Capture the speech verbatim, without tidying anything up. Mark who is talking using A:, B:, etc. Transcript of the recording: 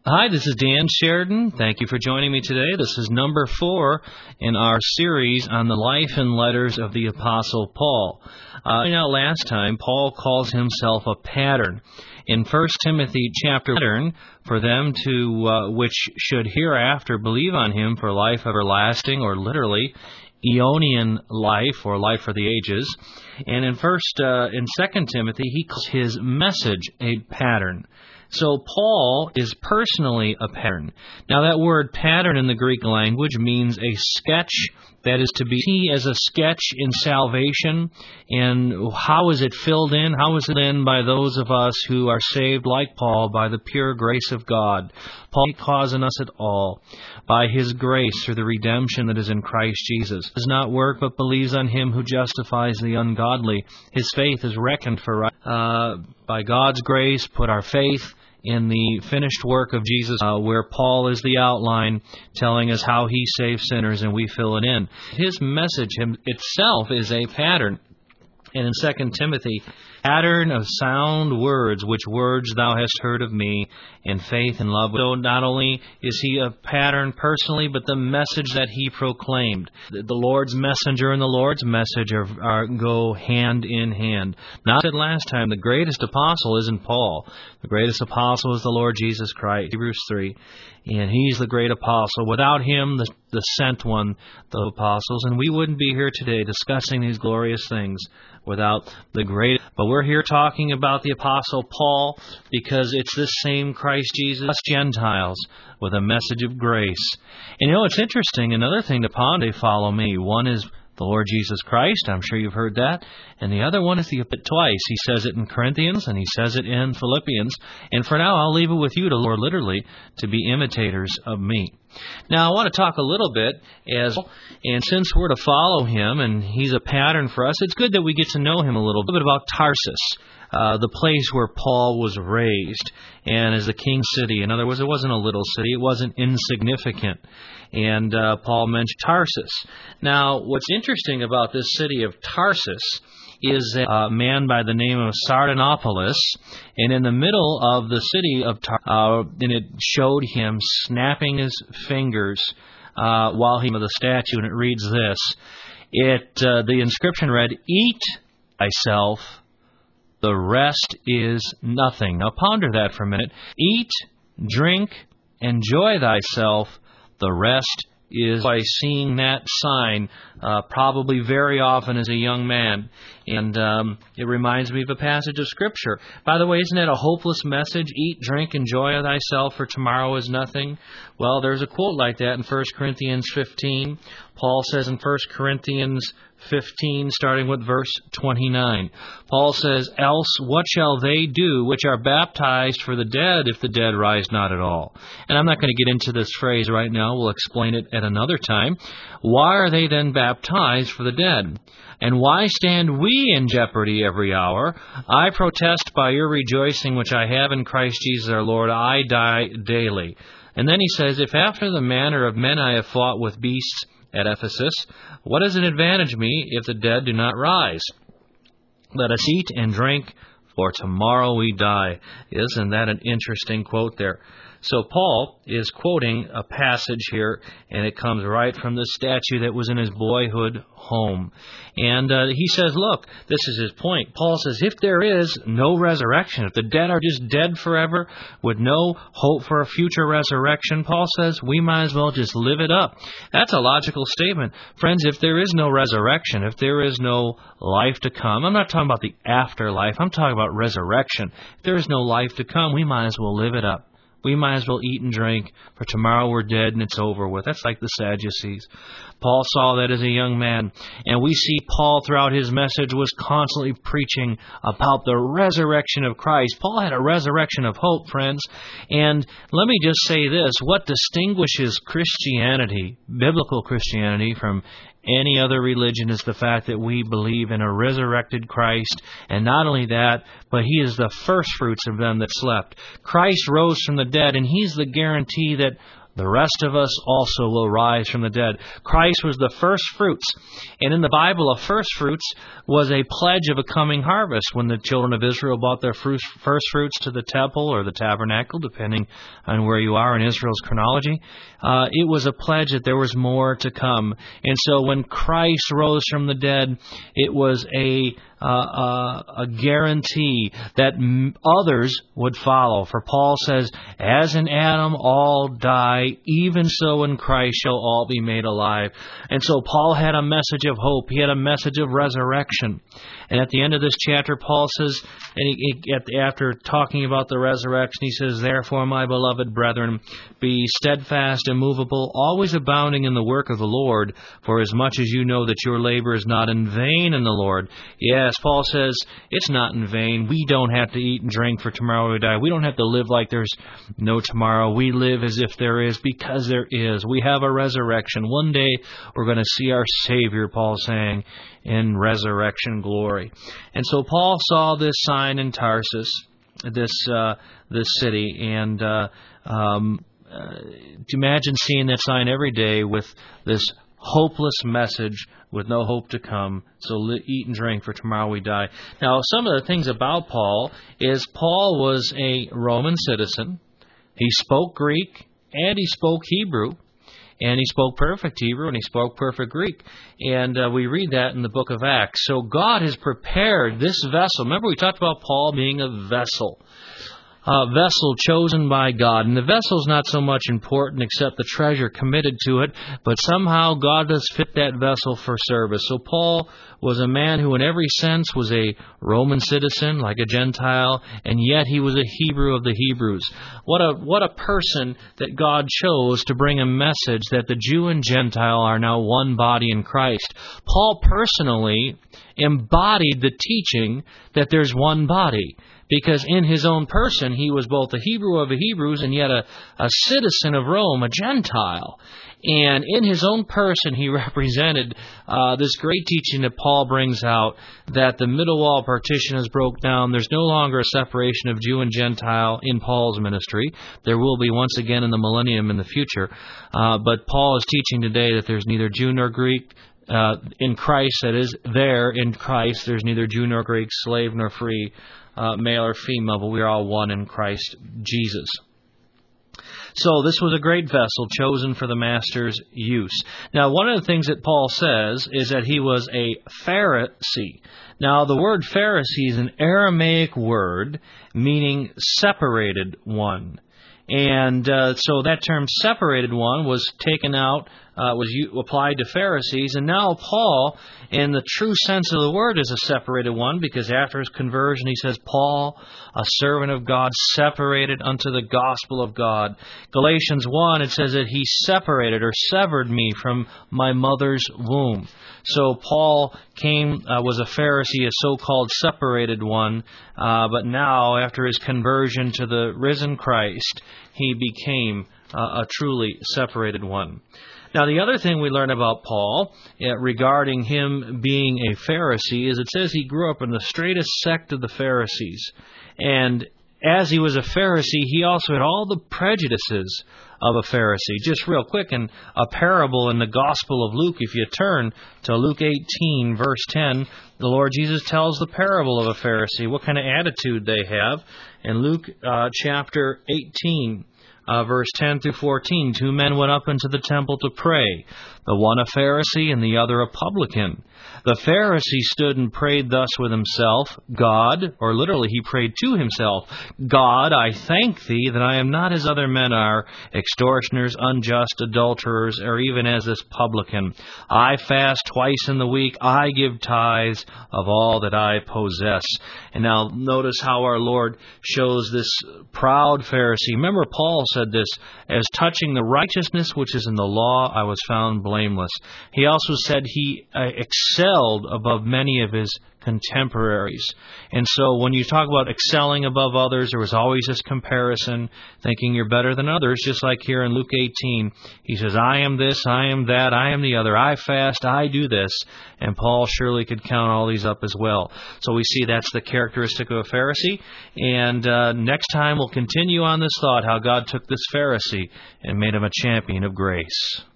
A: Hi, this is Dan Sheridan. Thank you for joining me today. This is number four in our series on the life and letters of the Apostle Paul. Uh, you know, last time, Paul calls himself a pattern. In First Timothy chapter pattern for them to uh, which should hereafter believe on him for life everlasting, or literally Aeonian life, or life for the ages. And in First uh, in Second Timothy, he calls his message a pattern. So Paul is personally a pattern. Now that word pattern in the Greek language means a sketch that is to be seen as a sketch in salvation. And how is it filled in? How is it in by those of us who are saved like Paul by the pure grace of God? Paul causing us at all by His grace through the redemption that is in Christ Jesus. Does not work but believes on Him who justifies the ungodly. His faith is reckoned for right. Uh, by God's grace, put our faith in the finished work of Jesus, uh, where Paul is the outline telling us how He saves sinners and we fill it in. His message him, itself is a pattern. And in Second Timothy, pattern of sound words, which words thou hast heard of me, in faith and love. So not only is he a pattern personally, but the message that he proclaimed. The Lord's messenger and the Lord's message are, are go hand in hand. Now, I said last time, the greatest apostle isn't Paul. The greatest apostle is the Lord Jesus Christ, Hebrews three. And He's the great apostle. Without Him, the, the sent one, the apostles, and we wouldn't be here today discussing these glorious things without the great. But we're here talking about the Apostle Paul because it's this same Christ Jesus, us Gentiles, with a message of grace. And you know, it's interesting, another thing to ponder, follow me. One is the Lord Jesus Christ. I'm sure you've heard that. And the other one is the twice. He says it in Corinthians and He says it in Philippians. And for now, I'll leave it with you to, or literally, to be imitators of me. Now, I want to talk a little bit as, and since we're to follow Him and He's a pattern for us, it's good that we get to know Him a little bit about Tarsus. Uh, the place where Paul was raised, and as the king city. In other words, it wasn't a little city, it wasn't insignificant. And uh, Paul mentioned Tarsus. Now, what's interesting about this city of Tarsus is a man by the name of Sardanapalus, and in the middle of the city of Tarsus, uh, and it showed him snapping his fingers uh, while he was the statue, and it reads this. It uh, the inscription read, "Eat thyself, the rest is nothing." Now ponder that for a minute. Eat, drink, enjoy thyself, the rest is. By seeing that sign uh, probably very often as a young man. And um, it reminds me of a passage of Scripture. By the way, isn't that a hopeless message? Eat, drink, enjoy thyself, for tomorrow is nothing. Well, there's a quote like that in First Corinthians fifteen. Paul says in First Corinthians fifteen, starting with verse twenty-nine. Paul says, "Else what shall they do which are baptized for the dead, if the dead rise not at all?" And I'm not going to get into this phrase right now. We'll explain it at another time. Why are they then baptized for the dead? And why stand we in jeopardy every hour? I protest by your rejoicing which I have in Christ Jesus our Lord, I die daily. And then he says, "If after the manner of men I have fought with beasts at Ephesus, what does it advantage me if the dead do not rise? Let us eat and drink, for tomorrow we die." Isn't that an interesting quote there? So Paul is quoting a passage here, and it comes right from the statue that was in his boyhood home. And uh, he says, look, this is his point. Paul says, if there is no resurrection, if the dead are just dead forever with no hope for a future resurrection, Paul says, we might as well just live it up. That's a logical statement. Friends, if there is no resurrection, if there is no life to come, I'm not talking about the afterlife, I'm talking about resurrection. If there is no life to come, we might as well live it up. We might as well eat and drink, for tomorrow we're dead and it's over with. That's like the Sadducees. Paul saw that as a young man. And we see Paul throughout his message was constantly preaching about the resurrection of Christ. Paul had a resurrection of hope, friends. And let me just say this. What distinguishes Christianity, biblical Christianity, from any other religion is the fact that we believe in a resurrected Christ. And not only that, but He is the first fruits of them that slept. Christ rose from the dead, and He's the guarantee that the rest of us also will rise from the dead. Christ was the first fruits. And in the Bible, a first fruits was a pledge of a coming harvest. When the children of Israel brought their first fruits to the temple or the tabernacle, depending on where you are in Israel's chronology, uh, it was a pledge that there was more to come. And so when Christ rose from the dead, it was a Uh, uh, a guarantee that m- others would follow. For Paul says, as in Adam all die, even so in Christ shall all be made alive. And so Paul had a message of hope. He had a message of resurrection. And at the end of this chapter, Paul says, and he, he, at, after talking about the resurrection, he says, therefore, my beloved brethren, be steadfast, immovable, always abounding in the work of the Lord, for as much as you know that your labor is not in vain in the Lord. Yes, Paul says, it's not in vain. We don't have to eat and drink for tomorrow we die. We don't have to live like there's no tomorrow. We live as if there is, because there is. We have a resurrection. One day we're going to see our Savior, Paul's saying, in resurrection glory. And so Paul saw this sign in Tarsus, this uh, this city, and uh, um, uh, to imagine seeing that sign every day with this hopeless message with no hope to come. So eat and drink, for tomorrow we die. Now, some of the things about Paul is Paul was a Roman citizen. He spoke Greek and he spoke Hebrew. And he spoke perfect Hebrew, and he spoke perfect Greek. And uh, we read that in the book of Acts. So God has prepared this vessel. Remember, we talked about Paul being a vessel. A vessel chosen by God. And the vessel's not so much important except the treasure committed to it, but somehow God does fit that vessel for service. So Paul was a man who in every sense was a Roman citizen, like a Gentile, and yet he was a Hebrew of the Hebrews. What a what a person that God chose to bring a message that the Jew and Gentile are now one body in Christ. Paul personally embodied the teaching that there's one body, because in his own person he was both a Hebrew of the Hebrews and yet a, a citizen of Rome, a Gentile. And in his own person he represented uh, this great teaching that Paul brings out, that the middle wall partition is broke down. There's no longer a separation of Jew and Gentile in Paul's ministry. There will be once again in the millennium in the future. Uh, but Paul is teaching today that there's neither Jew nor Greek, Uh, in Christ, that is, there in Christ, there's neither Jew nor Greek, slave nor free, uh, male or female, but we are all one in Christ Jesus. So this was a great vessel chosen for the Master's use. Now, one of the things that Paul says is that he was a Pharisee. Now, the word Pharisee is an Aramaic word meaning separated one. And uh, so that term separated one was taken out, uh, was u- applied to Pharisees. And now Paul, in the true sense of the word, is a separated one, because after his conversion he says, Paul, a servant of God, separated unto the gospel of God. Galatians one, it says that he separated or severed me from my mother's womb. So Paul came, uh, was a Pharisee, a so-called separated one, uh, but now, after his conversion to the risen Christ, he became uh, a truly separated one. Now, the other thing we learn about Paul uh, regarding him being a Pharisee is it says he grew up in the straightest sect of the Pharisees. And as he was a Pharisee, he also had all the prejudices of a Pharisee. Just real quick, in a parable in the Gospel of Luke, if you turn to Luke eighteen, verse ten, the Lord Jesus tells the parable of a Pharisee, what kind of attitude they have. In Luke uh, chapter eighteen, uh, verse ten through fourteen, two men went up into the temple to pray, the one a Pharisee and the other a publican. The Pharisee stood and prayed thus with himself, God, or literally he prayed to himself, God, I thank thee that I am not as other men are, extortioners, unjust, adulterers, or even as this publican. I fast twice in the week, I give tithes of all that I possess. And now notice how our Lord shows this proud Pharisee. Remember, Paul said this, as touching the righteousness which is in the law, I was found blameless. He also said he uh, excelled above many of his contemporaries. And so when you talk about excelling above others, there was always this comparison, thinking you're better than others, just like here in Luke eighteen. He says, I am this, I am that, I am the other, I fast, I do this. And Paul surely could count all these up as well. So we see that's the characteristic of a Pharisee. And uh, next time we'll continue on this thought, how God took this Pharisee and made him a champion of grace.